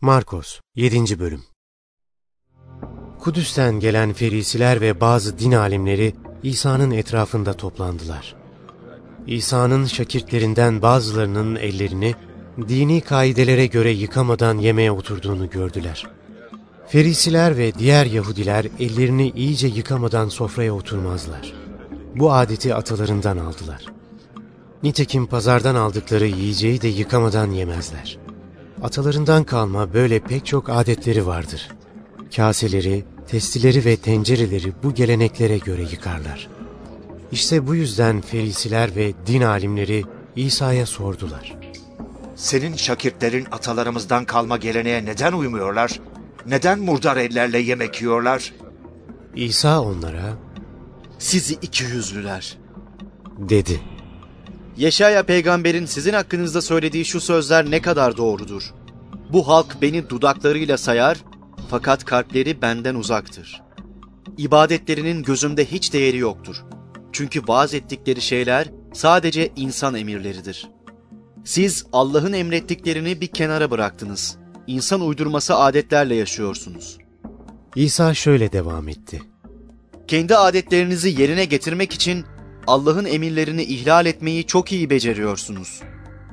Markos 7. Bölüm. Kudüs'ten gelen ferisiler ve bazı din alimleri İsa'nın etrafında toplandılar. İsa'nın şakirdlerinden bazılarının ellerini dini kaidelere göre yıkamadan yemeğe oturduğunu gördüler. Ferisiler ve diğer Yahudiler ellerini iyice yıkamadan sofraya oturmazlar. Bu adeti atalarından aldılar. Nitekim pazardan aldıkları yiyeceği de yıkamadan yemezler. Atalarından kalma böyle pek çok adetleri vardır. Kaseleri, testileri ve tencereleri bu geleneklere göre yıkarlar. İşte bu yüzden ferisiler ve din alimleri İsa'ya sordular. Senin şakirdlerin atalarımızdan kalma geleneğe neden uymuyorlar? Neden murdar ellerle yemek yiyorlar? İsa onlara, "Sizi ikiyüzlüler," dedi. Yeşaya peygamberin sizin hakkınızda söylediği şu sözler ne kadar doğrudur. Bu halk beni dudaklarıyla sayar, fakat kalpleri benden uzaktır. İbadetlerinin gözümde hiç değeri yoktur. Çünkü vaaz ettikleri şeyler sadece insan emirleridir. Siz Allah'ın emrettiklerini bir kenara bıraktınız. İnsan uydurması adetlerle yaşıyorsunuz. İsa şöyle devam etti. Kendi adetlerinizi yerine getirmek için Allah'ın emirlerini ihlal etmeyi çok iyi beceriyorsunuz.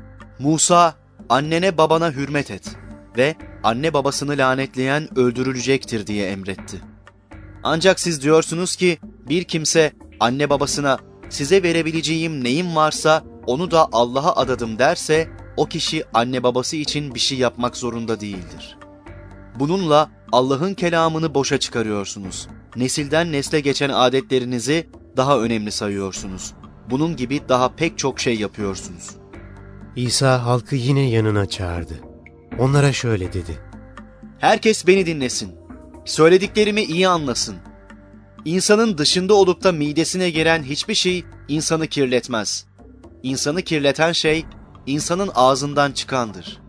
Musa, annene babana hürmet et ve anne babasını lanetleyen öldürülecektir diye emretti. Ancak siz diyorsunuz ki bir kimse anne babasına size verebileceğim neyim varsa onu da Allah'a adadım derse o kişi anne babası için bir şey yapmak zorunda değildir. Bununla Allah'ın kelamını boşa çıkarıyorsunuz. Nesilden nesle geçen adetlerinizi daha önemli sayıyorsunuz. Bunun gibi daha pek çok şey yapıyorsunuz. İsa halkı yine yanına çağırdı. Onlara şöyle dedi. Herkes beni dinlesin. Söylediklerimi iyi anlasın. İnsanın dışında olup da midesine giren hiçbir şey insanı kirletmez. İnsanı kirleten şey insanın ağzından çıkandır.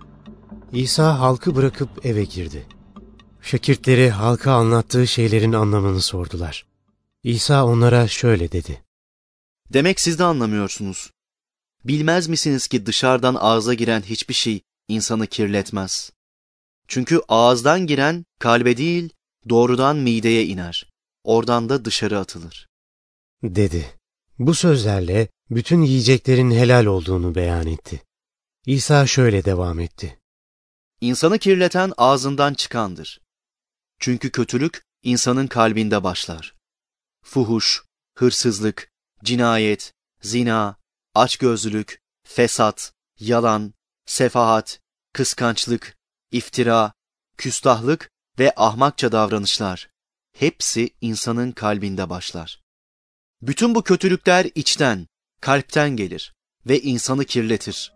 İsa halkı bırakıp eve girdi. Şakirdleri halka anlattığı şeylerin anlamını sordular. İsa onlara şöyle dedi. Demek siz de anlamıyorsunuz. Bilmez misiniz ki dışarıdan ağza giren hiçbir şey insanı kirletmez. Çünkü ağızdan giren kalbe değil, doğrudan mideye iner. Oradan da dışarı atılır. Dedi. Bu sözlerle bütün yiyeceklerin helal olduğunu beyan etti. İsa şöyle devam etti. İnsanı kirleten ağzından çıkandır. Çünkü kötülük insanın kalbinde başlar. Fuhuş, hırsızlık, cinayet, zina, açgözlülük, fesat, yalan, sefahat, kıskançlık, iftira, küstahlık ve ahmakça davranışlar. Hepsi insanın kalbinde başlar. Bütün bu kötülükler içten, kalpten gelir ve insanı kirletir.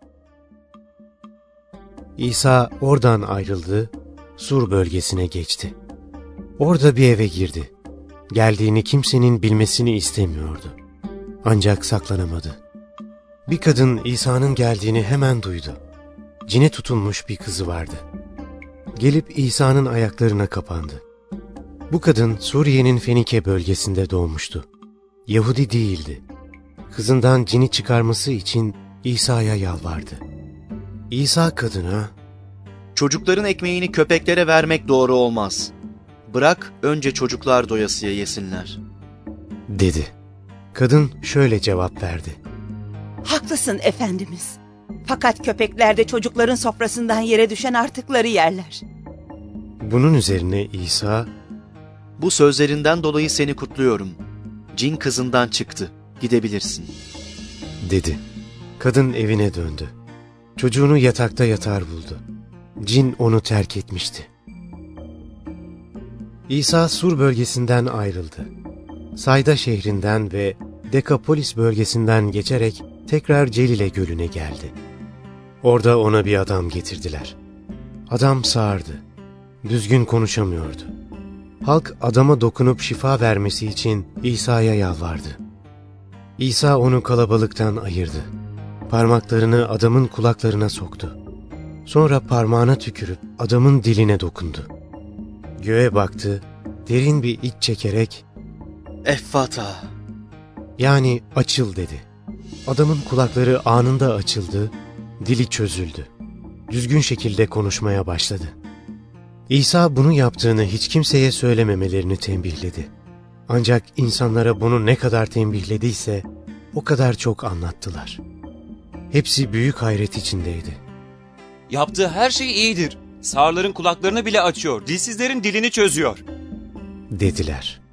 İsa oradan ayrıldı, Sur bölgesine geçti. Orada bir eve girdi. Geldiğini kimsenin bilmesini istemiyordu. Ancak saklanamadı. Bir kadın İsa'nın geldiğini hemen duydu. Cine tutulmuş bir kızı vardı. Gelip İsa'nın ayaklarına kapandı. Bu kadın Suriye'nin Fenike bölgesinde doğmuştu. Yahudi değildi. Kızından cini çıkarması için İsa'ya yalvardı. İsa kadına, "Çocukların ekmeğini köpeklere vermek doğru olmaz. Bırak önce çocuklar doyasıya yesinler," dedi. Kadın şöyle cevap verdi. "Haklısın Efendimiz. Fakat köpekler de çocukların sofrasından yere düşen artıkları yerler." Bunun üzerine İsa, "Bu sözlerinden dolayı seni kutluyorum. Cin kızından çıktı. Gidebilirsin," dedi. Kadın evine döndü. Çocuğunu yatakta yatar buldu. Cin onu terk etmişti. İsa Sur bölgesinden ayrıldı. Sayda şehrinden ve Dekapolis bölgesinden geçerek tekrar Celile Gölü'ne geldi. Orada ona bir adam getirdiler. Adam sağırdı. Düzgün konuşamıyordu. Halk adama dokunup şifa vermesi için İsa'ya yalvardı. İsa onu kalabalıktan ayırdı. Parmaklarını adamın kulaklarına soktu. Sonra parmağına tükürüp adamın diline dokundu. Göğe baktı, derin bir iç çekerek "Effata," yani açıl dedi. Adamın kulakları anında açıldı, dili çözüldü. Düzgün şekilde konuşmaya başladı. İsa bunu yaptığını hiç kimseye söylememelerini tembihledi. Ancak insanlara bunu ne kadar tembihlediyse o kadar çok anlattılar. Hepsi büyük hayret içindeydi. Yaptığı her şey iyidir. Sağırların kulaklarını bile açıyor, dilsizlerin dilini çözüyor. Dediler.